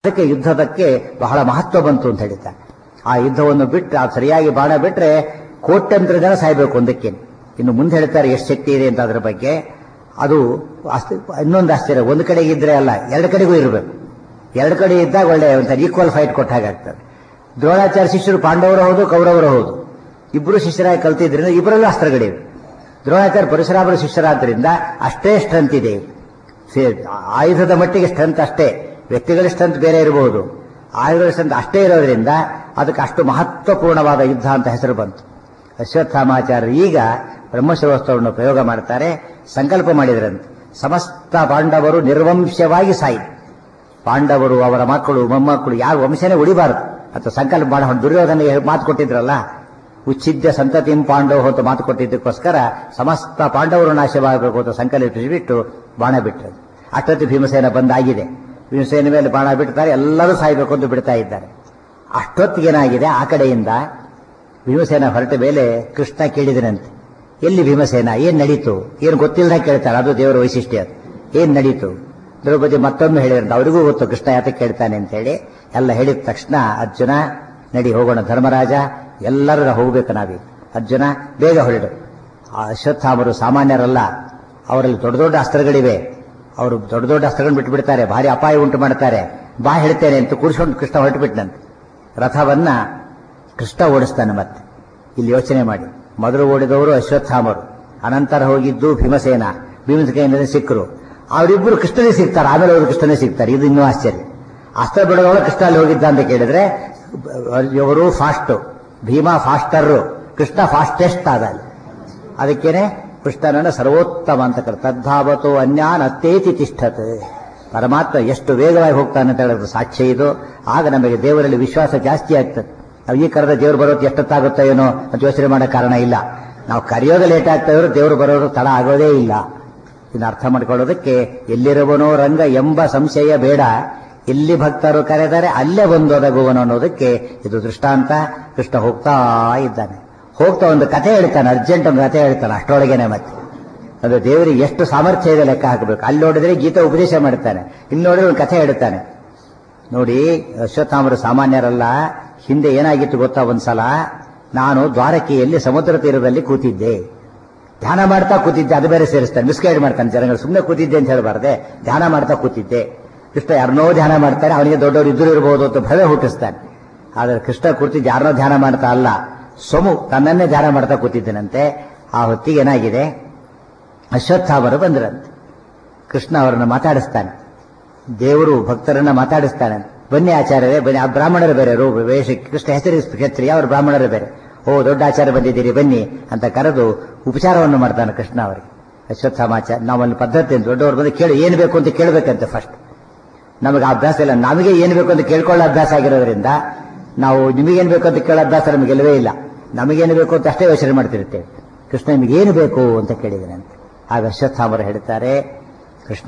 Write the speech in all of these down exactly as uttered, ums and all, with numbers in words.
ಅದಕ್ಕೆ ಯುದ್ಧದಕ್ಕೆ ಬಹಳ ಮಹತ್ವ ಬಂತು ಅಂತ ಹೇಳ್ತಾರೆ. ಆ ಯುದ್ಧವನ್ನು ಬಿಟ್ಟು ಆ ಸರಿಯಾಗಿ ಬಾಣ ಬಿಟ್ರೆ ಕೋಟ್ಯಂತರ ಜನ ಸಾಯ್ಬೇಕು ಒಂದಕ್ಕೆ. ಇನ್ನು ಮುಂದೆ ಹೇಳ್ತಾರೆ ಎಷ್ಟು ಶಕ್ತಿ ಇದೆ ಅಂತ ಅದರ ಬಗ್ಗೆ. ಅದು ಇನ್ನೊಂದು ಆಶ್ಚರ್ಯ, ಒಂದು ಕಡೆಗೆ ಇದ್ರೆ ಅಲ್ಲ, ಎರಡು ಕಡೆಗೂ ಇರಬೇಕು. ಎರಡು ಕಡೆ ಇದ್ದಾಗ ಒಳ್ಳೆ ಒಂಥರ ಈಕ್ವಲ್ ಫೈಟ್ ಕೊಟ್ಟ ಹಾಗಾಗ್ತದೆ. ದ್ರೋಣಾಚಾರ್ಯ ಶಿಷ್ಯರು ಪಾಂಡವರು ಹೌದು, ಕೌರವರು ಹೌದು, ಇಬ್ಬರು ಶಿಷ್ಯರಾಗಿ ಕಲ್ತಿದ್ರಿಂದ ಇಬ್ಬರಲ್ಲೂ ಅಸ್ತ್ರಗಳಿವೆ. ದ್ರೋಣಾಚಾರ್ಯ ಪರಶುರಾಮರ ಶಿಷ್ಯರಾದ್ರಿಂದ ಅಷ್ಟೇ ಸ್ಟ್ರೆಂತ್ ಇದೆ. ಆಯುಧದ ಮಟ್ಟಿಗೆ ಸ್ಟ್ರೆಂತ್ ಅಷ್ಟೇ, ವ್ಯಕ್ತಿಗಳ ಸ್ಟ್ರೆಂತ್ ಬೇರೆ ಇರಬಹುದು, ಆಯುಧಗಳ ಸ್ಟ್ರೆಂತ್ ಅಷ್ಟೇ ಇರೋದ್ರಿಂದ ಅದಕ್ಕೆ ಅಷ್ಟು ಮಹತ್ವಪೂರ್ಣವಾದ ಯುದ್ಧ ಅಂತ ಹೆಸರು ಬಂತು. ಅಶ್ವತ್ಥಾಮಾಚಾರ್ಯರು ಈಗ ಬ್ರಹ್ಮಶಿರೋಸ್ತ್ರವನ್ನು ಪ್ರಯೋಗ ಮಾಡ್ತಾರೆ. ಸಂಕಲ್ಪ ಮಾಡಿದ್ರಂತೆ, ಸಮಸ್ತ ಪಾಂಡವರು ನಿರ್ವಂಶವಾಗಿ ಸಾಯಿ, ಪಾಂಡವರು ಅವರ ಮಕ್ಕಳು ಮೊಮ್ಮಕ್ಕಳು ಯಾವ ವಂಶನೇ ಉಳಿಬಾರದು ಅಂತ ಸಂಕಲ್ಪ ಮಾಡ. ದುರ್ಯೋಧನಿಗೆ ಮಾತು ಕೊಟ್ಟಿದ್ರಲ್ಲ, ಉಚ್ಛಿದ್ಯ ಸಂತತಿಂ ಪಾಂಡವ ಅಂತ ಮಾತು ಕೊಟ್ಟಿದ್ದಕ್ಕೋಸ್ಕರ ಸಮಸ್ತ ಪಾಂಡವರು ನಾಶವಾಗಬೇಕು ಅಂತ ಸಂಕಲ್ಪಿಸಿಬಿಟ್ಟು ಬಾಣ ಬಿಟ್ಟರು. ಅಷ್ಟೊತ್ತಿ ಭೀಮಸೇನ ಬಂದಾಗಿದೆ. ಭೀಮಸೇನ ಮೇಲೆ ಬಾಣ ಬಿಡ್ತಾರೆ, ಎಲ್ಲರೂ ಸಾಯಬೇಕು ಅಂತ ಬಿಡ್ತಾ ಇದ್ದಾರೆ. ಅಷ್ಟೊತ್ತಿಗೇನಾಗಿದೆ, ಆ ಕಡೆಯಿಂದ ಭೀಮಸೇನ ಹೊರಟ ಮೇಲೆ ಕೃಷ್ಣ ಕೇಳಿದನಂತೆ, ಎಲ್ಲಿ ಭೀಮಸೇನ, ಏನ್ ನಡೀತು, ಏನು ಗೊತ್ತಿಲ್ಲದ ಕೇಳ್ತಾರೆ. ಅದು ದೇವರ ವೈಶಿಷ್ಟ್ಯ. ಅದು ಏನ್ ನಡೀತು ದ್ರೌಪದಿ ಮತ್ತೊಮ್ಮೆ ಹೇಳಿದ್ರಂತೆ, ಅವರಿಗೂ ಗೊತ್ತು ಕೃಷ್ಣ ಯಾತಕ್ಕೆ ಕೇಳ್ತಾನೆ ಅಂತ ಹೇಳಿ. ಎಲ್ಲ ಹೇಳಿದ ತಕ್ಷಣ ಅರ್ಜುನ ನಡಿ ಹೋಗೋಣ, ಧರ್ಮರಾಜ ಎಲ್ಲರೂ ಹೋಗ್ಬೇಕು ನಾವೀಗ. ಅರ್ಜುನ ಬೇಗ ಹೊರಡು. ಆ ಅಶ್ವತ್ಥಾಮರು ಸಾಮಾನ್ಯರಲ್ಲ, ಅವರಲ್ಲಿ ದೊಡ್ಡ ದೊಡ್ಡ ಅಸ್ತ್ರಗಳಿವೆ. ಅವರು ದೊಡ್ಡ ದೊಡ್ಡ ಅಸ್ತ್ರಗಳನ್ನು ಬಿಟ್ಟು ಬಿಡ್ತಾರೆ, ಭಾರಿ ಅಪಾಯ ಉಂಟು ಮಾಡ್ತಾರೆ. ಬಾ ಹೇಳ್ತೇನೆ ಅಂತ ಕೂರಿಸ್ಕೊಂಡು ಕೃಷ್ಣ ಹೊರಟು ಬಿಟ್ಟನಂತೆ. ರಥವನ್ನ ಕೃಷ್ಣ ಓಡಿಸ್ತಾನೆ. ಮತ್ತೆ ಇಲ್ಲಿ ಯೋಚನೆ ಮಾಡಿ, ಮೊದಲು ಓಡಿದವರು ಅಶ್ವತ್ಥಾಮರು, ಅನಂತರ ಹೋಗಿದ್ದು ಭೀಮಸೇನ. ಭೀಮಸೇನ ಸಿಕ್ಕರು, ಅವರಿಬ್ಬರು ಕೃಷ್ಣನೇ ಸಿಗ್ತಾರೆ, ಆಮೇಲೆ ಅವರು ಕೃಷ್ಣನೇ ಸಿಗ್ತಾರೆ. ಇದು ಇನ್ನೂ ಆಶ್ಚರ್ಯ. ಅಸ್ತ್ರ ಬಿಡೋವಾಗ ಕೃಷ್ಣ ಅಲ್ಲಿ ಹೋಗಿದ್ದ ಅಂತ ಕೇಳಿದ್ರೆ, ಇವರು fast, Bhima faster, Krishna fastest ಆದ. ಅದಕ್ಕೇನೆ ಕೃಷ್ಣನನ್ನ ಸರ್ವೋತ್ತಮ ಅಂತ ಕರೆ. ತದ್ಧಾವತೋ ಅನ್ಯಾನ್ ಅತ್ತೇತಿ ತಿಷ್ಠತ್. ಪರಮಾತ್ಮ ಎಷ್ಟು ವೇಗವಾಗಿ ಹೋಗ್ತಾನೆ ಅಂತ ಹೇಳಿದ್ರೆ ಸಾಕ್ಷ್ಯ ಇದು. ಆಗ ನಮಗೆ ದೇವರಲ್ಲಿ ವಿಶ್ವಾಸ ಜಾಸ್ತಿ ಆಗ್ತದೆ. ನಾವು ಈ ಕರೆದ ದೇವರು ಬರೋದು ಎಷ್ಟೊತ್ತಾಗುತ್ತೋ ಏನೋ ಅಂತ ಯೋಚನೆ ಮಾಡೋ ಕಾರಣ ಇಲ್ಲ. ನಾವು ಕರೆಯೋದು ಲೇಟ್ ಆಗ್ತಾ ಇದ್ರು ದೇವರು ಬರೋದು ತಡ ಆಗೋದೇ ಇಲ್ಲ. ಇದನ್ನ ಅರ್ಥ ಮಾಡ್ಕೊಳ್ಳೋದಕ್ಕೆ ಎಲ್ಲಿರುವನೋ ರಂಗ ಎಂಬ ಸಂಶಯ ಬೇಡ, ಎಲ್ಲಿ ಭಕ್ತರು ಕರೆದರೆ ಅಲ್ಲೇ ಬಂದೊದಗುವನು ಅನ್ನೋದಕ್ಕೆ ಇದು ದೃಷ್ಟಾಂತ. ಕೃಷ್ಣ ಹೋಗ್ತಾ ಇದ್ದಾನೆ. ಹೋಗ್ತಾ ಒಂದು ಕಥೆ ಹೇಳ್ತಾನೆ, ಅರ್ಜೆಂಟ್ ಒಂದು ಕಥೆ ಹೇಳ್ತಾನೆ ಅಷ್ಟರೊಳಗೇನೆ. ಮತ್ತೆ ಅದು ದೇವರಿಗೆ ಎಷ್ಟು ಸಾಮರ್ಥ್ಯ ಇದೆ ಲೆಕ್ಕ ಹಾಕಬೇಕು. ಅಲ್ಲಿ ನೋಡಿದ್ರೆ ಗೀತಾ ಉಪದೇಶ ಮಾಡ್ತಾನೆ, ಇಲ್ಲಿ ನೋಡಿದ್ರೆ ಒಂದು ಕಥೆ ಹೇಳ್ತಾನೆ. ನೋಡಿ, ಅಶ್ವತ್ಥಾಮರು ಸಾಮಾನ್ಯರಲ್ಲ. ಹಿಂದೆ ಏನಾಗಿತ್ತು ಗೊತ್ತಾ, ಒಂದ್ಸಲ ನಾನು ದ್ವಾರಕೆಯಲ್ಲಿ ಸಮುದ್ರ ತೀರದಲ್ಲಿ ಕೂತಿದ್ದೆ, ಧ್ಯಾನ ಮಾಡ್ತಾ ಕೂತಿದ್ದೆ. ಅದು ಬೇರೆ ಸೇರಿಸ್ತಾನೆ, ಮಿಸ್ಗೈಡ್ ಮಾಡ್ತಾನೆ ಜನಗಳು. ಸುಮ್ಮನೆ ಕೂತಿದ್ದೆ ಅಂತ ಹೇಳಬಾರ್ದೆ, ಧ್ಯಾನ ಮಾಡ್ತಾ ಕೂತಿದ್ದೆ. ಕೃಷ್ಣ ಯಾರನ್ನೋ ಧ್ಯಾನ ಮಾಡ್ತಾರೆ, ಅವನಿಗೆ ದೊಡ್ಡವರು ಇದ್ರು ಇರಬಹುದು ಅಂತ ಭಯ ಹುಟ್ಟಿಸ್ತಾನೆ. ಆದ್ರೆ ಕೃಷ್ಣ ಕೂತಿದ್ದು ಯಾರನ್ನೋ ಧ್ಯಾನ ಮಾಡ್ತಾ ಅಲ್ಲ, ಸೊಮು ತನ್ನನ್ನೇ ಧ್ಯಾನ ಮಾಡ್ತಾ ಕೂತಿದ್ದನಂತೆ. ಆ ಹೊತ್ತಿಗೆ ಏನಾಗಿದೆ, ಅಶ್ವತ್ಥಾಮರು ಬಂದ್ರಂತೆ. ಕೃಷ್ಣ ಅವರನ್ನು ಮಾತಾಡಿಸ್ತಾನೆ, ದೇವರು ಭಕ್ತರನ್ನ ಮಾತಾಡಿಸ್ತಾನೆ. ಬನ್ನಿ ಆಚಾರ್ಯರೇ ಬನ್ನಿ, ಆ ಬ್ರಾಹ್ಮಣರು ಬೇರೆ, ರೋ ವೇಷ ಕೃಷ್ಣ ಹೆಸರು ಕ್ಷತ್ರಿಯ, ಅವರು ಬ್ರಾಹ್ಮಣರು ಬೇರೆ. ಓ ದೊಡ್ಡ ಆಚಾರ್ಯ ಬಂದಿದ್ದೀರಿ ಬನ್ನಿ ಅಂತ ಕರೆದು ಉಪಚಾರವನ್ನು ಮಾಡ್ತಾನೆ ಕೃಷ್ಣ ಅವರಿಗೆ. ಅಶ್ವತ್ಥಾಮಾಚಾರ್ಯ ನಾವಲ್ಲಿ ಪದ್ಧತಿ ಅಂತ, ದೊಡ್ಡವರು ಬಂದು ಕೇಳಿ ಏನು ಬೇಕು ಅಂತ ಕೇಳಬೇಕಂತೆ. ಫಸ್ಟ್ ನಮಗೆ ಅಭ್ಯಾಸ ಇಲ್ಲ, ನಮಗೆ ಏನು ಬೇಕು ಅಂತ ಕೇಳ್ಕೊಳ್ಳೋ ಅಭ್ಯಾಸ ಆಗಿರೋದ್ರಿಂದ ನಾವು ನಿಮಗೇನು ಬೇಕು ಅಂತ ಕೇಳೋ ಅಭ್ಯಾಸ ನಮಗೆಲ್ಲವೇ ಇಲ್ಲ. ನಮಗೇನು ಬೇಕು ಅಂತ ಅಷ್ಟೇ ಯೋಚನೆ ಮಾಡ್ತಿರ್ತೇವೆ. ಕೃಷ್ಣ ನಿಮಗೇನು ಬೇಕು ಅಂತ ಕೇಳಿದನಂತೆ. ಆಗ ಅಶ್ವತ್ಥಾಮರು ಹೇಳ್ತಾರೆ, ಕೃಷ್ಣ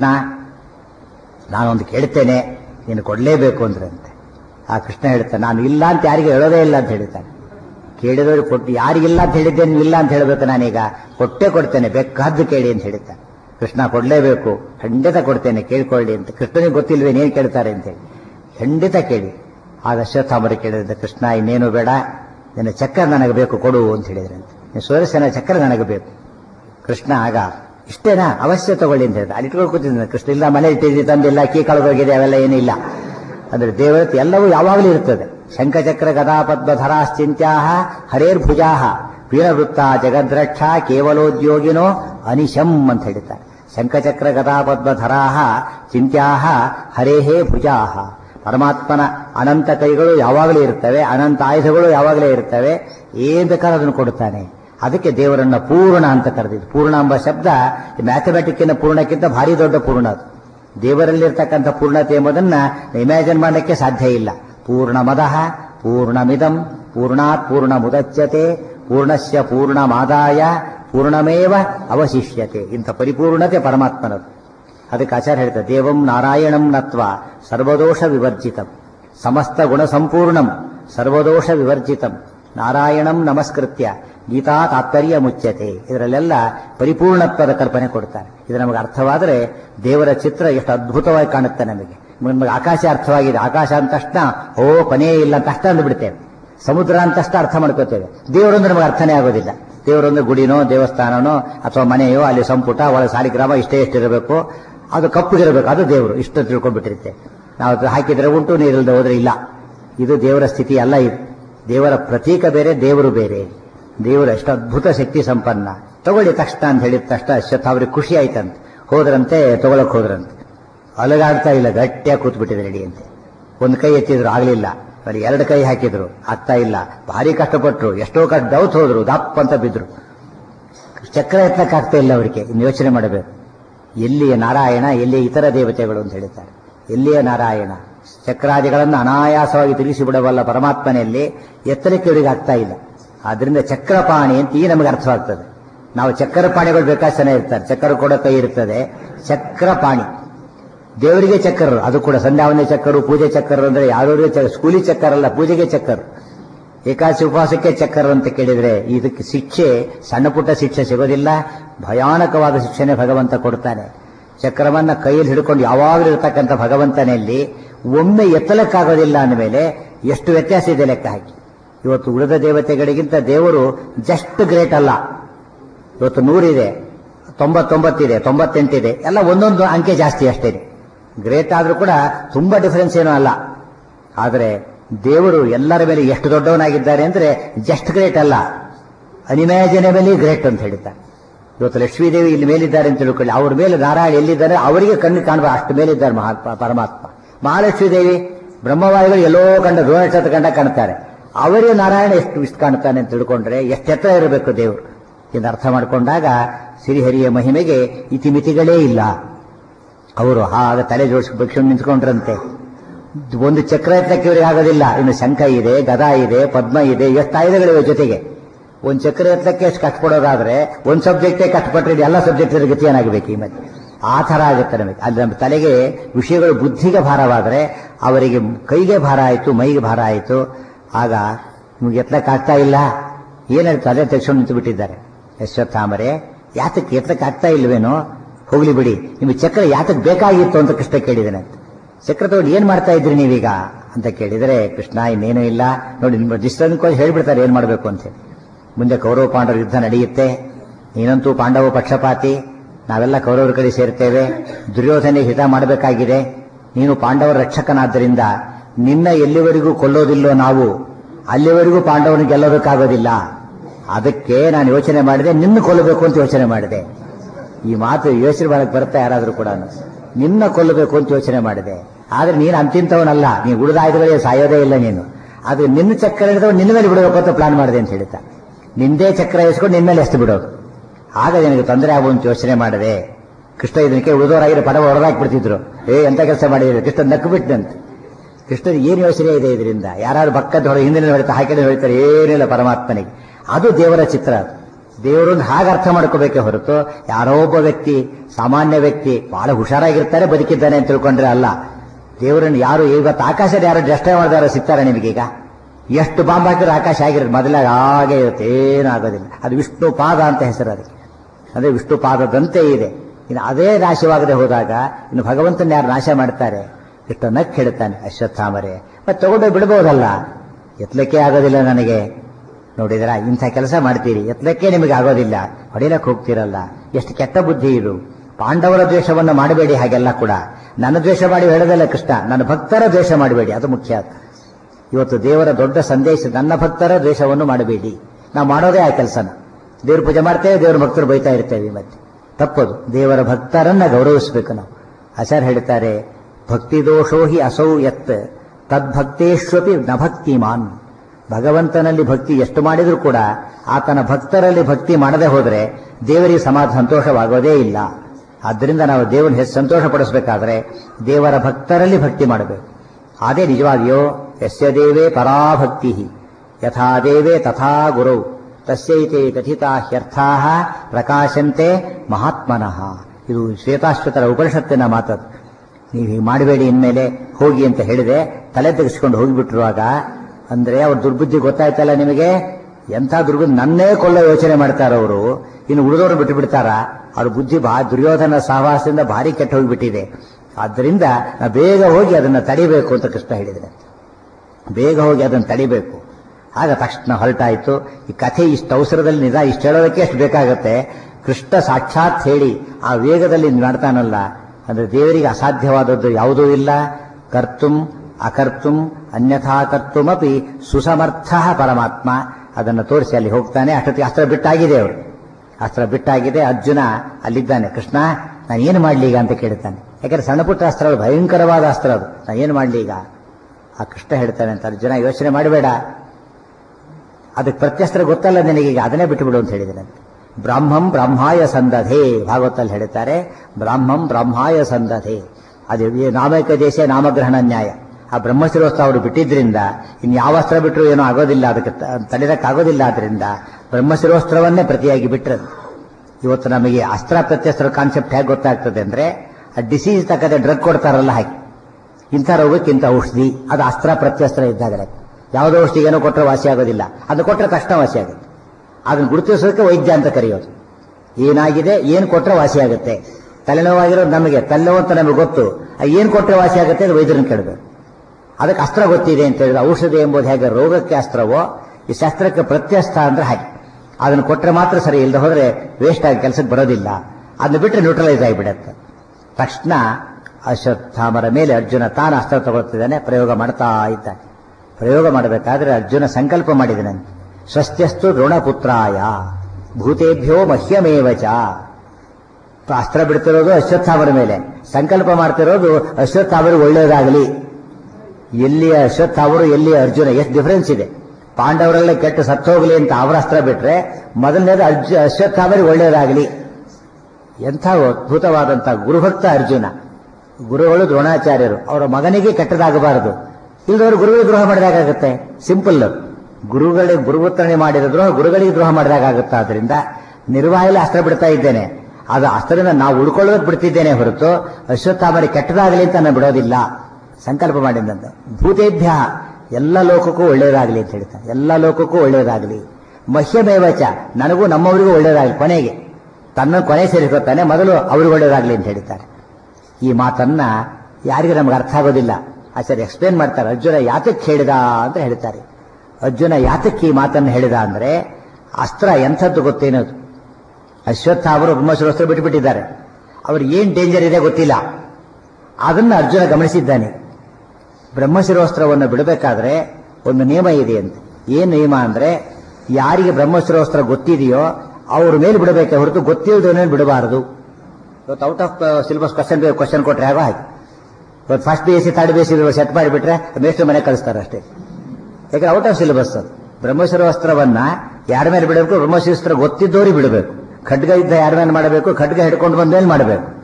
ನಾನೊಂದು ಕೇಳ್ತೇನೆ, ನೀನು ಕೊಡಲೇಬೇಕು ಅಂದ್ರಂತೆ. ಆ ಕೃಷ್ಣ ಹೇಳ್ತಾನೆ, ನಾನು ಇಲ್ಲ ಅಂತ ಯಾರಿಗೆ ಹೇಳೋದೇ ಇಲ್ಲ ಅಂತ ಹೇಳ್ತಾನೆ. ಕೇಳಿದವರು ಕೊಟ್ಟು, ಯಾರಿಗಿಲ್ಲ ಅಂತ ಹೇಳಿದ್ದೆ ನೀವು ಇಲ್ಲ ಅಂತ ಹೇಳಬೇಕು, ನಾನೀಗ ಕೊಟ್ಟೇ ಕೊಡ್ತೇನೆ, ಬೇಕಾದ್ದು ಕೇಳಿ ಅಂತ ಹೇಳ್ತಾನೆ. ಕೃಷ್ಣ ಕೊಡಲೇಬೇಕು, ಖಂಡಿತ ಕೊಡ್ತೇನೆ, ಕೇಳ್ಕೊಳ್ಳಿ ಅಂತ. ಕೃಷ್ಣನಿಗೆ ಗೊತ್ತಿಲ್ವೇ ನೀನು ಕೇಳ್ತಾರೆ ಅಂತೇಳಿ, ಖಂಡಿತ ಕೇಳಿ. ಆಗ ಅಶ್ವತ್ಥಾಮರು ಕೇಳಿದ್ರೆ, ಕೃಷ್ಣ ಇನ್ನೇನು ಬೇಡ, ನಿನ್ನ ಚಕ್ರ ನನಗೆ ಬೇಕು ಕೊಡು ಅಂತ ಹೇಳಿದ್ರಂತೆ. ಸೂರ್ಯಸೇನ ಚಕ್ರ ನನಗೆ ಬೇಕು. ಕೃಷ್ಣ ಆಗ ಇಷ್ಟೇನಾ, ಅವಶ್ಯ ತಗೊಳ್ಳಿ ಅಂತ ಹೇಳಿದ. ಅಲ್ಲಿ ಇಟ್ಕೊಂಡು ಕೂತಿದ್ದ ಕೃಷ್ಣ. ಇಲ್ಲ ಮನೆ ಇಟ್ಟಿದ್ದಿ ತಂದಿಲ್ಲ, ಕೀ ಕಳೆದೋಗಿದೆ, ಅವೆಲ್ಲ ಏನಿಲ್ಲ. ಅಂದ್ರೆ ದೇವತೆ ಎಲ್ಲವೂ ಯಾವಾಗಲೂ ಇರ್ತದೆ. ಶಂಖಚಕ್ರ ಗದಾ ಪದ್ಮಧರಾಶ್ಚಿಂತ್ಯಾ ಹರೇರ್ಭುಜಾ ವೀರವೃತ್ತ ಜಗದ್ರಕ್ಷ ಕೇವಲೋದ್ಯೋಗಿನೋ ಅನಿಶಂ ಅಂತ ಹೇಳ್ತಾರೆ. ಶಂಖಚಕ್ರ ಗದಾ ಪದ್ಮಧರಾ ಚಿಂತ್ಯಾ ಹರೇಹೇ ಭುಜಾ. ಪರಮಾತ್ಮನ ಅನಂತ ಕೈಗಳು ಯಾವಾಗಲೇ ಇರ್ತವೆ, ಅನಂತ ಆಯುಧಗಳು ಯಾವಾಗಲೇ ಇರ್ತವೆ. ಏನ್ ಬೇಕಾದ್ರೂ ಅದನ್ನು ಕೊಡುತ್ತಾನೆ. ಅದಕ್ಕೆ ದೇವರನ್ನ ಪೂರ್ಣ ಅಂತ ಕರೆದಿದ್ದು. ಪೂರ್ಣ ಎಂಬ ಶಬ್ದ ಮ್ಯಾಥಮೆಟಿಕ್ಕಿನ ಪೂರ್ಣಕ್ಕಿಂತ ಭಾರಿ ದೊಡ್ಡ ಪೂರ್ಣ ಅದು. ದೇವರಲ್ಲಿರ್ತಕ್ಕಂಥ ಪೂರ್ಣತೆ ಎಂಬುದನ್ನ ಇಮ್ಯಾಜಿನ್ ಮಾಡಲಿಕ್ಕೆ ಸಾಧ್ಯ ಇಲ್ಲ. ಪೂರ್ಣಮದಃ ಪೂರ್ಣಮಿದಂ ಪೂರ್ಣಾತ್ ಪೂರ್ಣ ಮುದಚ್ಯತೆ ಪೂರ್ಣಸ್ಯ ಪೂರ್ಣಮಾದಾಯ ಪೂರ್ಣಮೇವ ಅವಶಿಷ್ಯತೆ. ಇಂಥ ಪರಿಪೂರ್ಣತೆ ಪರಮಾತ್ಮನದು. ಅದಕ್ಕೆ ಆಚಾರ್ಯ ಹೇಳ್ತಾರೆ, ದೇವಂ ನಾರಾಯಣಂ ನತ್ವ ಸರ್ವದೋಷ ವಿವರ್ಜಿತಂ ಸಮಸ್ತ ಗುಣ ಸಂಪೂರ್ಣಂ ಸರ್ವದೋಷ ವಿವರ್ಜಿತಂ ನಾರಾಯಣಂ ನಮಸ್ಕೃತ್ಯ ಗೀತಾ ತಾತ್ಪರ್ಯ ಮುಚ್ಯತೆ. ಇದರಲ್ಲೆಲ್ಲ ಪರಿಪೂರ್ಣತ್ವದ ಕಲ್ಪನೆ ಕೊಡ್ತಾರೆ. ಇದು ನಮಗೆ ಅರ್ಥವಾದರೆ ದೇವರ ಚಿತ್ರ ಎಷ್ಟು ಅದ್ಭುತವಾಗಿ ಕಾಣುತ್ತೆ ನಮಗೆ. ನಿಮಗೆ ಆಕಾಶ ಅರ್ಥವಾಗಿದೆ, ಆಕಾಶ ಅಂದ ತಕ್ಷಣ ಓ ಕೊನೆಯೇ ಇಲ್ಲ ಅಂತ ಅಷ್ಟ ಅಂದ್ಬಿಡ್ತೇವೆ. ಸಮುದ್ರ ಅಂತಷ್ಟು ಅರ್ಥ ಮಾಡ್ಕೋತೇವೆ. ದೇವರೊಂದು ನಮಗೆ ಅರ್ಥನೇ ಆಗೋದಿಲ್ಲ. ದೇವರೊಂದು ಗುಡಿನೋ ದೇವಸ್ಥಾನನೋ ಅಥವಾ ಮನೆಯೋ, ಅಲ್ಲಿ ಸಂಪುಟ ಒಳಗೆ ಸಾಲಿಗ್ರಾಮ ಇಷ್ಟೇ ಎಷ್ಟಿರಬೇಕು, ಅದು ಕಪ್ಪುಗಿರಬೇಕು, ಅದು ದೇವರು ಇಷ್ಟು ತಿಳ್ಕೊಂಡ್ಬಿಟ್ಟಿರುತ್ತೆ. ನಾವು ಅದು ಹಾಕಿದ್ರೆ ಉಂಟು, ನೀರಿಲ್ಲದೆ ಹೋದ್ರೆ ಇಲ್ಲ. ಇದು ದೇವರ ಸ್ಥಿತಿ ಅಲ್ಲ. ಇದು ದೇವರ ಪ್ರತೀಕ ಬೇರೆ, ದೇವರು ಬೇರೆ. ದೇವರು ಎಷ್ಟು ಅದ್ಭುತ ಶಕ್ತಿ ಸಂಪನ್ನ. ತಗೊಳ್ಳಿ ತಕ್ಷಣ ಅಂತ ಹೇಳಿದ ತಕ್ಷಣ ಅಶ್ವತ್ಥ ಅವ್ರಿಗೆ ಖುಷಿ ಆಯ್ತಂತೆ. ಹೋದ್ರಂತೆ, ತಗೊಳಕ್ ಹೋದ್ರಂತೆ. ಅಲಗಾಡ್ತಾ ಇಲ್ಲ, ಗಟ್ಟಿಯಾಗಿ ಕೂತ್ಬಿಟ್ಟಿದೆ ರೆಡಿ ಅಂತೆ. ಒಂದು ಕೈ ಎತ್ತಿದ್ರು ಆಗ್ಲಿಲ್ಲ, ಬರೀ ಎರಡು ಕೈ ಹಾಕಿದ್ರು ಆಗ್ತಾ ಇಲ್ಲ. ಭಾರಿ ಕಷ್ಟಪಟ್ಟರು, ಎಷ್ಟೋ ಕಷ್ಟ ಡೌತ್ ಹೋದ್ರು, ದಪ್ಪ ಅಂತ ಬಿದ್ರು. ಚಕ್ರ ಎತ್ತಕ್ಕಾಗ್ತಾ ಇಲ್ಲ ಅವರಿಗೆ. ಇನ್ನು ಯೋಚನೆ ಮಾಡಬೇಕು, ಎಲ್ಲಿಯ ನಾರಾಯಣ, ಎಲ್ಲಿಯ ಇತರ ದೇವತೆಗಳು ಅಂತ ಹೇಳ್ತಾರೆ. ಎಲ್ಲಿಯ ನಾರಾಯಣ ಚಕ್ರಾದಿಗಳನ್ನು ಅನಾಯಾಸವಾಗಿ ತಿರುಗಿಸಿ ಬಿಡಬಲ್ಲ ಪರಮಾತ್ಮನಲ್ಲಿ ಎತ್ತರಕ್ಕೆ ಇವರಿಗೆ ಆಗ್ತಾ ಇಲ್ಲ. ಆದ್ರಿಂದ ಚಕ್ರಪಾಣಿ ಅಂತ ಈ ನಮಗೆ ಅರ್ಥವಾಗ್ತದೆ. ನಾವು ಚಕ್ರಪಾಣಿಗಳು ಬೇಕಾದ ಜನ ಇರ್ತಾರೆ, ಚಕ್ರ ಕೂಡ ಕೈ ಇರ್ತದೆ. ಚಕ್ರಪಾಣಿ ದೇವರಿಗೆ ಚಕ್ಕರು, ಅದು ಕೂಡ ಸಂಧ್ಯಾವಂದನೆ ಚಕ್ಕರು, ಪೂಜೆ ಚಕ್ಕರು ಅಂದ್ರೆ ಯಾವ್ಯಾವ ಸ್ಕೂಲಿ ಚಕ್ಕರಲ್ಲ, ಪೂಜೆಗೆ ಚಕ್ಕರು. ಏಕಾದಶಿ ಉಪವಾಸಕ್ಕೆ ಚಕ್ಕರು ಅಂತ ಕೇಳಿದ್ರೆ ಇದಕ್ಕೆ ಶಿಕ್ಷೆ ಸಣ್ಣ ಪುಟ್ಟ ಶಿಕ್ಷೆ ಸಿಗೋದಿಲ್ಲ, ಭಯಾನಕವಾದ ಶಿಕ್ಷೆನೆ ಭಗವಂತ ಕೊಡ್ತಾನೆ. ಚಕ್ರವನ್ನ ಕೈಯಲ್ಲಿ ಹಿಡ್ಕೊಂಡು ಯಾವಾಗಲೂ ಇರತಕ್ಕಂಥ ಭಗವಂತನಲ್ಲಿ ಒಮ್ಮೆ ಎತ್ತಲಕ್ಕಾಗೋದಿಲ್ಲ ಅಂದಮೇಲೆ ಎಷ್ಟು ವ್ಯತ್ಯಾಸ ಇದೆ ಲೆಕ್ಕ ಹಾಕಿ. ಇವತ್ತು ಉಳಿದ ದೇವತೆಗಳಿಗಿಂತ ದೇವರು ಜಸ್ಟ್ ಗ್ರೇಟ್ ಅಲ್ಲ. ಇವತ್ತು ನೂರಿದೆ, ತೊಂಬತ್ತೊಂಬತ್ತಿದೆ, ತೊಂಬತ್ತೆಂಟಿದೆ, ಎಲ್ಲ ಒಂದೊಂದು ಅಂಕೆ ಜಾಸ್ತಿ ಅಷ್ಟೇ. ಗ್ರೇಟ್ ಆದ್ರೂ ಕೂಡ ತುಂಬಾ ಡಿಫರೆನ್ಸ್ ಏನೂ ಅಲ್ಲ. ಆದರೆ ದೇವರು ಎಲ್ಲರ ಮೇಲೆ ಎಷ್ಟು ದೊಡ್ಡವನಾಗಿದ್ದಾರೆ ಅಂದ್ರೆ ಜಸ್ಟ್ ಗ್ರೇಟ್ ಅಲ್ಲ, ಅನಿಮ್ಯಾಜಿನೇಬಲಿ ಗ್ರೇಟ್ ಅಂತ ಹೇಳಿದ್ದಾರೆ. ಇವತ್ತು ಲಕ್ಷ್ಮೀದೇವಿ ಇಲ್ಲಿ ಮೇಲಿದ್ದಾರೆ ಅಂತ ತಿಳ್ಕೊಳ್ಳಿ, ಅವ್ರ ಮೇಲೆ ನಾರಾಯಣ ಎಲ್ಲಿದ್ದಾರೆ ಅವರಿಗೆ ಕಣ್ಣು ಕಾಣುವ ಅಷ್ಟು ಮೇಲಿದ್ದಾರೆ ಮಹಾ ಪರಮಾತ್ಮ. ಮಹಾಲಕ್ಷ್ಮೀ ದೇವಿ ಬ್ರಹ್ಮವಾದಿಗಳು ಎಲ್ಲೋ ಕಂಡ ರೋಹಿತ ಕಂಡ ಕಾಣ್ತಾರೆ, ಅವರಿಗೆ ನಾರಾಯಣ ಎಷ್ಟು ಇಷ್ಟು ಕಾಣ್ತಾನೆ ಅಂತ ತಿಳ್ಕೊಂಡ್ರೆ ಎಷ್ಟೆತ್ತರ ಇರಬೇಕು ದೇವರು ಎಂದು ಅರ್ಥ ಮಾಡಿಕೊಂಡಾಗ ಶ್ರೀಹರಿಯ ಮಹಿಮೆಗೆ ಇತಿಮಿತಿಗಳೇ ಇಲ್ಲ. ಅವರು ಆಗ ತಲೆ ಜೋಡಿಸಿ ಭಿಕ್ಷುನ್ ನಿಂತ್ಕೊಂಡ್ರಂತೆ. ಒಂದು ಚಕ್ರ ಎತ್ತಕ್ಕೆ ಇವರಿಗೆ ಆಗೋದಿಲ್ಲ, ಇನ್ನು ಶಂಖ ಇದೆ, ಗದಾ ಇದೆ, ಪದ್ಮ ಇದೆ, ಎಷ್ಟು ಆಯುಧಗಳಿವೆ ಜೊತೆಗೆ. ಒಂದು ಚಕ್ರ ಎತ್ತಕ್ಕೆ ಎಷ್ಟು ಕಷ್ಟಪಡೋದಾದ್ರೆ ಒಂದು ಸಬ್ಜೆಕ್ಟೇ ಕಷ್ಟಪಟ್ಟರೆ ಎಲ್ಲ ಸಬ್ಜೆಕ್ಟ್ ಗತಿ ಏನಾಗಬೇಕು ಈ ಮಧ್ಯೆ. ಆ ಥರ ಆಗುತ್ತೆ ನಮಗೆ. ಅಲ್ಲಿ ನಮ್ಮ ತಲೆಗೆ ವಿಷಯಗಳು ಬುದ್ಧಿಗೆ ಭಾರವಾದರೆ ಅವರಿಗೆ ಕೈಗೆ ಭಾರ ಆಯಿತು, ಮೈಗೆ ಭಾರ ಆಯಿತು. ಆಗ ನಿಮ್ಗೆ ಎತ್ತಕ್ಕಾಗ್ತಾ ಇಲ್ಲ, ಏನಾದ್ರು ತಲೆ ತೆಗೆಸ್ಕೊಂಡು ನಿಂತು ಬಿಟ್ಟಿದ್ದಾರೆ. ಯಶ್ವತ್ಥಾಮರೆ ಯಾತಕ್ಕೆ ಎತ್ತಕ್ಕಾಗ್ತಾ ಇಲ್ವೇನೋ, ಹೋಗ್ಲಿ ಬಿಡಿ, ನಿಮ್ಗೆ ಚಕ್ರ ಯಾತಕ್ಕೆ ಬೇಕಾಗಿತ್ತು ಅಂತ ಕೃಷ್ಣ ಕೇಳಿದಾನೆ. ಚಕ್ರ ತಗೊಂಡು ಏನ್ ಮಾಡ್ತಾ ಇದ್ರಿ ನೀವೀಗ ಅಂತ ಕೇಳಿದರೆ ಕೃಷ್ಣ ಇನ್ನೇನೂ ಇಲ್ಲ ನೋಡಿ, ನಿಮ್ಮ ಡಿಸ್ಟನ್ಸ್ ಹೇಳ್ಬಿಡ್ತಾರೆ ಏನ್ ಮಾಡಬೇಕು ಅಂತ ಹೇಳಿ. ಮುಂದೆ ಕೌರವ ಪಾಂಡವರ ಯುದ್ಧ ನಡೆಯುತ್ತೆ. ನೀನಂತೂ ಪಾಂಡವ ಪಕ್ಷಪಾತಿ, ನಾವೆಲ್ಲ ಕೌರವರ ಕಡೆ ಸೇರ್ತೇವೆ. ದುರ್ಯೋಧನೆ ಹಿತ ಮಾಡಬೇಕಾಗಿದೆ. ನೀನು ಪಾಂಡವರ ರಕ್ಷಕನಾದ್ದರಿಂದ ನಿನ್ನ ಎಲ್ಲಿವರೆಗೂ ಕೊಲ್ಲೋದಿಲ್ಲೋ ನಾವು, ಅಲ್ಲಿವರೆಗೂ ಪಾಂಡವನಿಗೆ ಗೆಲ್ಲೋದಕ್ಕಾಗೋದಿಲ್ಲ. ಅದಕ್ಕೆ ನಾನು ಯೋಚನೆ ಮಾಡಿದೆ, ನಿನ್ನ ಕೊಲ್ಲಬೇಕು ಅಂತ ಯೋಚನೆ ಮಾಡಿದೆ. ಈ ಮಾತು ಯೋಚನೆ ಮಾಡಕ್ಕೆ ಬರ್ತಾ ಯಾರಾದ್ರೂ ಕೂಡ, ನಿನ್ನ ಕೊಲ್ಲಬೇಕು ಅಂತ ಯೋಚನೆ ಮಾಡಿದೆ. ಆದ್ರೆ ನೀನು ಅಂತಿಂತವನಲ್ಲ, ನೀನು ಉಳಿದ ಆಯುಧಗಳಿಗೆ ಸಾಯೋದೇ ಇಲ್ಲ ನೀನು. ಆದ್ರೆ ನಿನ್ನ ಚಕ್ರ ಹಿಡಿದವ ನಿನ್ನ ಮೇಲೆ ಬಿಡಬೇಕು ಅಂತ ಪ್ಲಾನ್ ಮಾಡಿದೆ ಅಂತ ಹೇಳ್ತಾ, ನಿಂದೇ ಚಕ್ರ ಎಸ್ಕೊಂಡು ನಿನ್ನ ಮೇಲೆ ಎಷ್ಟು ಬಿಡೋದು, ಆಗ ನಿನಗೆ ತೊಂದರೆ ಆಗುವಂತ ಯೋಚನೆ ಮಾಡಿದೆ. ಕೃಷ್ಣ ಇದಕ್ಕೆ ಉಳಿದವರಾಗಿರೋ ಪಡವ ಹೊರದಾಕ್ಬಿಡ್ತಿದ್ರು. ಏ ಎಂತ ಕೆಲಸ ಮಾಡಿದ್ರೆ ಕೃಷ್ಣ ನಕ್ಕು ಬಿಟ್ಟಂತೆ. ಕೃಷ್ಣನ್ ಏನು ಯೋಚನೆ ಇದೆ ಇದರಿಂದ, ಯಾರು ಬಕ್ಕದ ಹೊರ ಹಿಂದಿನ ಹೊಡಿತಾ ಹಾಕಿದ ಹೊಡಿತಾರೆ, ಏನಿಲ್ಲ ಪರಮಾತ್ಮನಿಗೆ. ಅದು ದೇವರ ಚಿತ್ರ. ದೇವರೊಂದು ಹಾಗೆ ಅರ್ಥ ಮಾಡ್ಕೋಬೇಕೆ ಹೊರತು ಯಾರೋ ಒಬ್ಬ ವ್ಯಕ್ತಿ, ಸಾಮಾನ್ಯ ವ್ಯಕ್ತಿ ಬಹಳ ಹುಷಾರಾಗಿರ್ತಾರೆ ಬದುಕಿದ್ದಾನೆ ಅಂತ ತಿಳ್ಕೊಂಡ್ರೆ ಅಲ್ಲ. ದೇವರನ್ನು ಯಾರು ಇವತ್ತು ಆಕಾಶದ ಯಾರು ಡೆಸ್ಟ್ರಾಯ್ ಮಾಡಿದಾರೋ ಸಿಗ್ತಾರೆ ನಿಮಗೀಗ. ಎಷ್ಟು ಬಾಂಬ್ ಹಾಕಿದ್ರೆ ಆಕಾಶ ಆಗಿರುತ್ತೆ, ಮೊದಲಾಗ ಹಾಗೆ ಇರುತ್ತೆ, ಏನಾಗೋದಿಲ್ಲ. ಅದು ವಿಷ್ಣು ಪಾದ ಅಂತ ಹೆಸರು ಅದಕ್ಕೆ. ಅಂದ್ರೆ ವಿಷ್ಣು ಪಾದದಂತೆ ಇದೆ. ಇನ್ನು ಅದೇ ನಾಶವಾಗದೆ ಹೋದಾಗ ಇನ್ನು ಭಗವಂತನ ಯಾರು ನಾಶ ಮಾಡ್ತಾರೆ? ಇಷ್ಟು ನಕ್ ಹೇಳ್ತಾನೆ ಅಶ್ವತ್ಥಾಮರೆ. ಮತ್ತೆ ತಗೊಂಡು ಬಿಡಬಹುದಲ್ಲ, ಎತ್ತಲಿಕ್ಕೆ ಆಗೋದಿಲ್ಲ ನನಗೆ. ನೋಡಿದ್ರ ಇಂಥ ಕೆಲಸ ಮಾಡ್ತೀರಿ, ಎತ್ತಲಕ್ಕೆ ನಿಮಗೆ ಆಗೋದಿಲ್ಲ, ಹೊಡಿಲಕ್ಕೆ ಹೋಗ್ತಿರಲ್ಲ, ಎಷ್ಟು ಕೆಟ್ಟ ಬುದ್ಧಿ ಇದು. ಪಾಂಡವರ ದ್ವೇಷವನ್ನು ಮಾಡಬೇಡಿ. ಹಾಗೆಲ್ಲ ಕೂಡ ನನ್ನ ದ್ವೇಷ ಮಾಡಿ ಹೇಳೋದಲ್ಲ ಕೃಷ್ಣ, ನನ್ನ ಭಕ್ತರ ದ್ವೇಷ ಮಾಡಬೇಡಿ, ಅದು ಮುಖ್ಯ. ಇವತ್ತು ದೇವರ ದೊಡ್ಡ ಸಂದೇಶ, ನನ್ನ ಭಕ್ತರ ದ್ವೇಷವನ್ನು ಮಾಡಬೇಡಿ. ನಾವು ಮಾಡೋದೇ ಆ ಕೆಲಸನ. ದೇವ್ರ ಪೂಜೆ ಮಾಡ್ತೇವೆ, ದೇವರ ಭಕ್ತರು ಬೈತಾ ಇರ್ತೇವೆ. ಮತ್ತೆ ತಪ್ಪದು. ದೇವರ ಭಕ್ತರನ್ನ ಗೌರವಿಸಬೇಕು ನಾವು. ಆಚಾರ್ಯ ಹೇಳ್ತಾರೆ, ಭಕ್ತಿ ದೋಷೋ ಹಿ ಅಸೌ ಯತ್ ತದ್ಭಕ್ತೇಶ್ವಪಿ ನ ಭಕ್ತಿಮಾನ್. ಭಗವಂತನಲ್ಲಿ ಭಕ್ತಿ ಎಷ್ಟು ಮಾಡಿದ್ರೂ ಕೂಡ ಆತನ ಭಕ್ತರಲ್ಲಿ ಭಕ್ತಿ ಮಾಡದೆ ಹೋದ್ರೆ ದೇವರಿಗೆ ಸಮಾಧ ಸಂತೋಷವಾಗೋದೇ ಇಲ್ಲ. ಆದ್ದರಿಂದ ನಾವು ದೇವರನ್ನ ಹೆಚ್ಚು ಸಂತೋಷ ಪಡಿಸಬೇಕಾದ್ರೆ ದೇವರ ಭಕ್ತರಲ್ಲಿ ಭಕ್ತಿ ಮಾಡಬೇಕು. ಅದೇ ನಿಜವಾಗಿಯೋ ಯಸ್ಯ ದೇವೇ ಪರಾಭಕ್ತಿ ಯಥಾ ದೇವೇ ತಥಾ ಗುರೌ ತಸ್ಯೈತೆ ಕಥಿತಾ ಹ್ಯರ್ಥಾ ಪ್ರಕಾಶಂತೆ ಮಹಾತ್ಮನಃ. ಇದು ಶ್ವೇತಾಶ್ವತರ ಉಪನಿಷತ್ತಿನ ಮಾತದು. ನೀವು ಹೀಗೆ ಮಾಡಬೇಡಿ, ಇನ್ಮೇಲೆ ಹೋಗಿ ಅಂತ ಹೇಳಿದೆ. ತಲೆ ತೆಗೆಸ್ಕೊಂಡು ಹೋಗಿಬಿಟ್ಟಿರುವಾಗ ಅಂದ್ರೆ ಅವ್ರ ದುರ್ಬುದ್ಧಿ ಗೊತ್ತಾಯ್ತಲ್ಲ ನಿಮಗೆ. ಎಂಥ ದುರ್ಬುದ್ಧಿ, ನನ್ನೇ ಕೊಲ್ಲೋ ಯೋಚನೆ ಮಾಡ್ತಾರವರು. ಇನ್ನು ಉಳಿದವರು ಬಿಟ್ಟು ಬಿಡ್ತಾರ? ಅವ್ರ ಬುದ್ಧಿ ಬಾ ದುರ್ಯೋಧನ ಸಹವಾಸದಿಂದ ಭಾರಿ ಕೆಟ್ಟ ಹೋಗಿಬಿಟ್ಟಿದೆ. ಆದ್ದರಿಂದ ನಾವು ಬೇಗ ಹೋಗಿ ಅದನ್ನು ತಡಿಬೇಕು ಅಂತ ಕೃಷ್ಣ ಹೇಳಿದರೆ, ಬೇಗ ಹೋಗಿ ಅದನ್ನು ತಡಿಬೇಕು. ಆಗ ತಕ್ಷಣ ಹೊರಟಾಯಿತು. ಈ ಕಥೆ ಇಷ್ಟು ಅವಸರದಲ್ಲಿ ನಿಜ ಇಷ್ಟು ಹೇಳೋದಕ್ಕೆ ಎಷ್ಟು ಬೇಕಾಗತ್ತೆ. ಕೃಷ್ಣ ಸಾಕ್ಷಾತ್ ಹೇಳಿ ಆ ವೇಗದಲ್ಲಿ ಮಾಡ್ತಾನಲ್ಲ, ಅಂದ್ರೆ ದೇವರಿಗೆ ಅಸಾಧ್ಯವಾದದ್ದು ಯಾವುದೂ ಇಲ್ಲ. ಕರ್ತುಂ ಅಕರ್ತುಂ ಅನ್ಯಥಾ ಕರ್ತುಮಪಿ ಸುಸಮರ್ಥ ಪರಮಾತ್ಮ. ಅದನ್ನು ತೋರಿಸಿ ಅಲ್ಲಿ ಹೋಗ್ತಾನೆ. ಅಷ್ಟೊತ್ತಿಗೆ ಅಸ್ತ್ರ ಬಿಟ್ಟಾಗಿದೆ, ಅವರು ಅಸ್ತ್ರ ಬಿಟ್ಟಾಗಿದೆ. ಅರ್ಜುನ ಅಲ್ಲಿದ್ದಾನೆ. ಕೃಷ್ಣ ನಾನು ಏನು ಮಾಡಲಿ ಈಗ ಅಂತ ಕೇಳ್ತಾನೆ. ಯಾಕಂದ್ರೆ ಸಣ್ಣ ಪುಟ್ಟ ಅಸ್ತ್ರ, ಅದು ಭಯಂಕರವಾದ ಅಸ್ತ್ರ, ಅದು ನಾನು ಏನು ಮಾಡಲಿ ಈಗ. ಆ ಕೃಷ್ಣ ಹೇಳ್ತಾನೆ ಅಂತ, ಅರ್ಜುನ ಯೋಚನೆ ಮಾಡಬೇಡ, ಅದಕ್ಕೆ ಪ್ರತ್ಯಸ್ತ್ರ ಗೊತ್ತಲ್ಲ ನಿನಗೀಗ, ಅದನ್ನೇ ಬಿಟ್ಟುಬಿಡು ಅಂತ ಹೇಳಿದನಂತೆ. ಬ್ರಾಹ್ಮಂ ಬ್ರಹ್ಮಾಯ ಸಂದಧೆ, ಭಾಗವತಲ್ಲಿ ಹೇಳ್ತಾರೆ, ಬ್ರಾಹ್ಮಂ ಬ್ರಹ್ಮಾಯ ಸಂದಧೆ. ಅದು ನಾಮೈಕ ದೇಶ ನಾಮಗ್ರಹಣ ನ್ಯಾಯ. ಆ ಬ್ರಹ್ಮಶಿರೋಸ್ತ್ರ ಅವರು ಬಿಟ್ಟಿದ್ರಿಂದ ಇನ್ನು ಯಾವ ಅಸ್ತ್ರ ಬಿಟ್ಟರು ಏನೂ ಆಗೋದಿಲ್ಲ, ಅದಕ್ಕೆ ತಡೆದಕ್ಕಾಗೋದಿಲ್ಲ. ಆದ್ರಿಂದ ಬ್ರಹ್ಮಶಿರೋಸ್ತ್ರವನ್ನೇ ಪ್ರತಿಯಾಗಿ ಬಿಟ್ಟರು. ಇವತ್ತು ನಮಗೆ ಅಸ್ತ್ರ ಪ್ರತ್ಯಸ್ತ್ರ ಕಾನ್ಸೆಪ್ಟ್ ಹೇಗೆ ಗೊತ್ತಾಗ್ತದೆ ಅಂದ್ರೆ, ಆ ಡಿಸೀಸ್ ತಕ್ಕಂತೆ ಡ್ರಗ್ ಕೊಡ್ತಾರಲ್ಲ ಹಾಗೆ, ಇಂಥ ರೋಗಕ್ಕೆ ಇಂಥ ಔಷಧಿ, ಅದು ಅಸ್ತ್ರ ಪ್ರತ್ಯಸ್ತ್ರ ಇದ್ದಾಗಲೇ. ಯಾವುದೋ ಔಷಧಿ ಏನೋ ಕೊಟ್ಟರೆ ವಾಸಿ ಆಗೋದಿಲ್ಲ, ಅದು ಕೊಟ್ಟರೆ ತಕ್ಷಣ ವಾಸಿ ಆಗುತ್ತೆ. ಅದನ್ನು ಗುರುತಿಸೋದಕ್ಕೆ ವೈದ್ಯ ಅಂತ ಕರೆಯೋದು. ಏನಾಗಿದೆ, ಏನು ಕೊಟ್ಟರೆ ವಾಸಿ ಆಗುತ್ತೆ. ತಲೆನೋವಾಗಿರೋದು ನಮಗೆ, ತಲೆನೋವು ಅಂತ ನಮಗೆ ಗೊತ್ತು, ಏನು ಕೊಟ್ಟರೆ ವಾಸಿ ಆಗುತ್ತೆ ಅದು ವೈದ್ಯರನ್ನು ಕೇಳಬೇಕು. ಅದಕ್ಕೆ ಅಸ್ತ್ರ ಗೊತ್ತಿದೆ ಅಂತ ಹೇಳಿದ್ರೆ, ಔಷಧಿ ಎಂಬುದು ಹೇಗೆ ರೋಗಕ್ಕೆ ಅಸ್ತ್ರವೋ, ಈ ಶಸ್ತ್ರಕ್ಕೆ ಪ್ರತ್ಯಸ್ತ್ರ ಅಂದ್ರೆ ಹಾಗೆ. ಅದನ್ನು ಕೊಟ್ಟರೆ ಮಾತ್ರ ಸರಿ, ಇಲ್ಲದೆ ಹೋದರೆ ವೇಸ್ಟ್ ಆಗಿ ಕೆಲಸಕ್ಕೆ ಬರೋದಿಲ್ಲ. ಅದನ್ನ ಬಿಟ್ಟರೆ ನ್ಯೂಟ್ರಲೈಸ್ ಆಗಿಬಿಡತ್ತೆ. ತಕ್ಷಣ ಅಶ್ವತ್ಥಾಮರ ಮೇಲೆ ಅರ್ಜುನ ತಾನು ಅಸ್ತ್ರ ತಗೊಳ್ತಿದ್ದಾನೆ, ಪ್ರಯೋಗ ಮಾಡ್ತಾ ಇದ್ದಾನೆ. ಪ್ರಯೋಗ ಮಾಡಬೇಕಾದ್ರೆ ಅರ್ಜುನ ಸಂಕಲ್ಪ ಮಾಡಿದನಂತೆ, ಸ್ವಸ್ತ್ಯಸ್ತು ದ್ರೋಣಪುತ್ರಾಯ ಭೂತೇಭ್ಯೋ ಮಹ್ಯಮೇವಚ. ಅಸ್ತ್ರ ಬಿಡ್ತಿರೋದು ಅಶ್ವತ್ಥಾಮರ ಮೇಲೆ, ಸಂಕಲ್ಪ ಮಾಡ್ತಿರೋದು ಅಶ್ವತ್ಥಾಮರು ಒಳ್ಳೆಯದಾಗಲಿ. ಎಲ್ಲಿ ಅಶ್ವತ್ಥಾಮರು, ಎಲ್ಲಿ ಅರ್ಜುನ, ಎಷ್ಟು ಡಿಫರೆನ್ಸ್ ಇದೆ. ಪಾಂಡವರೆಲ್ಲ ಕೆಟ್ಟು ಸತ್ತೋಗಲಿ ಅಂತ ಅವರ ಅಸ್ತ್ರ ಬಿಟ್ರೆ, ಮೊದಲನೇದು ಅರ್ಜು ಅಶ್ವತ್ಥಾಮರಿಗೆ ಒಳ್ಳೆಯದಾಗಲಿ. ಎಂಥ ಅದ್ಭುತವಾದಂತಹ ಗುರುಭಕ್ತ ಅರ್ಜುನ. ಗುರುಗಳು ದ್ರೋಣಾಚಾರ್ಯರು, ಅವರ ಮಗನಿಗೆ ಕೆಟ್ಟದಾಗಬಾರದು, ಇಲ್ಲದವರು ಗುರುಗಳಿಗೆ ದ್ರೋಹ ಮಾಡಿದಾಗುತ್ತೆ. ಸಿಂಪಲ್, ಗುರುಗಳಿಗೆ ಗುರುವತ್ತರಣೆ ಮಾಡಿದ ದ್ರೋಹ ಗುರುಗಳಿಗೆ ದ್ರೋಹ ಮಾಡಿದಾಗುತ್ತಾ. ಆದ್ರಿಂದ ನಿರ್ವಾಹಲೆ ಅಸ್ತ್ರ ಬಿಡ್ತಾ ಇದ್ದೇನೆ, ಅದು ಅಸ್ತ್ರನ ನಾವು ಉಳ್ಕೊಳ್ಳೋದಕ್ಕೆ ಬಿಡ್ತಿದ್ದೇನೆ ಹೊರತು ಅಶ್ವತ್ಥಾಮರಿಗೆ ಕೆಟ್ಟದಾಗಲಿ ಅಂತ ನಾನು ಬಿಡೋದಿಲ್ಲ. ಸಂಕಲ್ಪ ಮಾಡಿದಂತೆ ಭೂತೇಭ್ಯ, ಎಲ್ಲ ಲೋಕಕ್ಕೂ ಒಳ್ಳೆಯದಾಗಲಿ ಅಂತ ಹೇಳ್ತಾನೆ. ಎಲ್ಲ ಲೋಕಕ್ಕೂ ಒಳ್ಳೆಯದಾಗಲಿ. ಮಹ್ಯಮೇವಚ, ನನಗೂ ನಮ್ಮವರಿಗೂ ಒಳ್ಳೆಯದಾಗಲಿ. ಕೊನೆಗೆ ತನ್ನ ಕೊನೆ ಸೇರಿಸ್ಕೊತಾನೆ, ಮೊದಲು ಅವ್ರಿಗೆ ಒಳ್ಳೆಯದಾಗಲಿ ಅಂತ ಹೇಳ್ತಾರೆ. ಈ ಮಾತನ್ನ ಯಾರಿಗೂ ನಮ್ಗೆ ಅರ್ಥ ಆಗೋದಿಲ್ಲ. ಆಚಾರ್ಯ ಎಕ್ಸ್ಪ್ಲೇನ್ ಮಾಡ್ತಾರೆ. ಅರ್ಜುನ ಯಾತಕ್ಕೆ ಹೇಳಿದ ಅಂತ ಹೇಳ್ತಾರೆ. ಅರ್ಜುನ ಯಾತಕ್ಕೆ ಈ ಮಾತನ್ನು ಹೇಳಿದ ಅಂದ್ರೆ, ಅಸ್ತ್ರ ಎಂಥದ್ದು ಗೊತ್ತೇನದು. ಅಶ್ವತ್ಥಾಮರು ಬ್ರಹ್ಮಶಿರೋಸ್ತ್ರ ಬಿಟ್ಟುಬಿಟ್ಟಿದ್ದಾರೆ, ಅವ್ರಿಗೆ ಏನ್ ಡೇಂಜರ್ ಇದೆ ಗೊತ್ತಿಲ್ಲ. ಅದನ್ನ ಅರ್ಜುನ ಗಮನಿಸಿದ್ದಾನೆ. ಬ್ರಹ್ಮಶಿರೋಸ್ತ್ರವನ್ನು ಬಿಡಬೇಕಾದ್ರೆ ಒಂದು ನಿಯಮ ಇದೆ ಅಂತ. ಏನ್ ನಿಯಮ ಅಂದ್ರೆ, ಯಾರಿಗೆ ಬ್ರಹ್ಮಶಿರೋಸ್ತ್ರ ಗೊತ್ತಿದೆಯೋ ಅವ್ರ ಮೇಲೆ ಬಿಡಬೇಕೆ ಹೊರತು ಗೊತ್ತಿಲ್ಲದವನೇ ಬಿಡಬಾರದು. ಇವತ್ತು out of syllabus question question ಕೊಟ್ಟರೆ ಆಗೋ ಹಾಗೆ. ಇವತ್ತು first B S C third B S C set ಮಾಡಿಬಿಟ್ರೆ ಮೇಷ್ಟ್ರ ಮನೆ ಕಳಿಸ್ತಾರೆ ಅಷ್ಟೇ. ಯಾಕಂದ್ರೆ ಔಟ್ ಆಫ್ ಸಿಲೆಬಸ್ ಅದು. ಬ್ರಹ್ಮಶಿರೋಸ್ತ್ರವನ್ನ ಯಾರ ಮೇಲೆ ಬಿಡಬೇಕು, ಬ್ರಹ್ಮಶಿರೋಸ್ತ್ರ ಗೊತ್ತಿದ್ದವ್ರಿಗೆ ಬಿಡಬೇಕು. ಖಡ್ಗ ಯುದ್ಧ ಯಾರ ಮೇಲೆ ಮಾಡಬೇಕು, ಖಡ್ಗ ಹಿಡ್ಕೊಂಡು ಬಂದ ಮೇಲೆ ಮಾಡಬೇಕು.